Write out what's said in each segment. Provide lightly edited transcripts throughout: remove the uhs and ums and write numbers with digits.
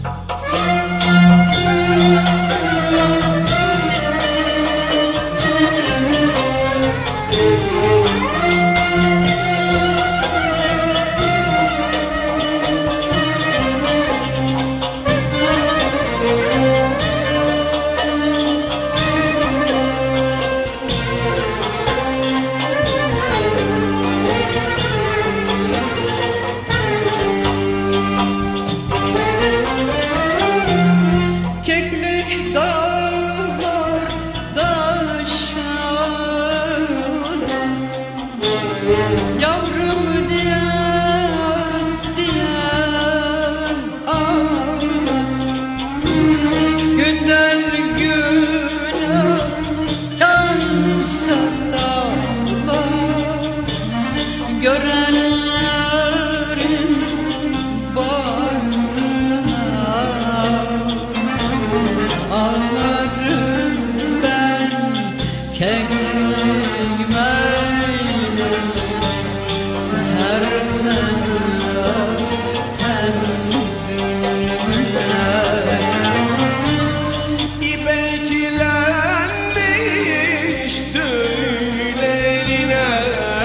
Yavrum diyen diyen ağlar, günden güne yansa dağlar, görenlerin bağrına ağlarım ben kekrime. İpeklenmiş tüylerine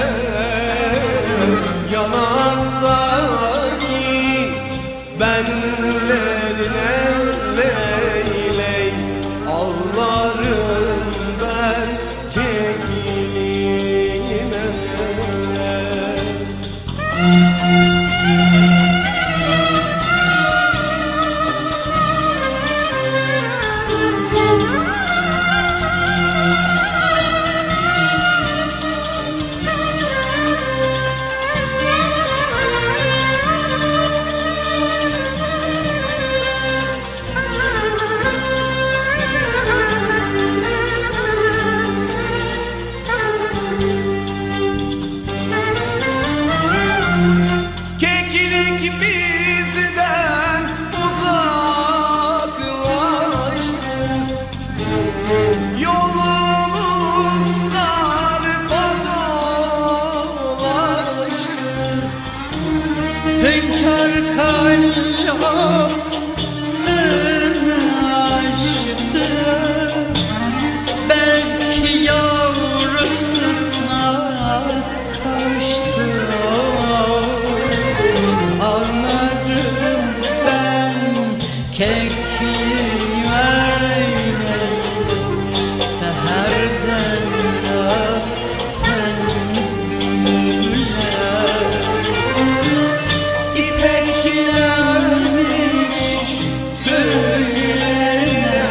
yanaktaki benlerine leyley ağlarım ben kekliğine. Bizden uzaklaştı, yolumuz sarpa dolaştı. Hünkâr kalbasını açtı, belki yavrusuna kaçtı. Ağlarım ben keklime, seherden öten güller. İpeklenmiş tüylerine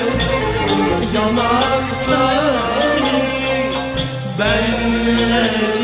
Yanaktaki benler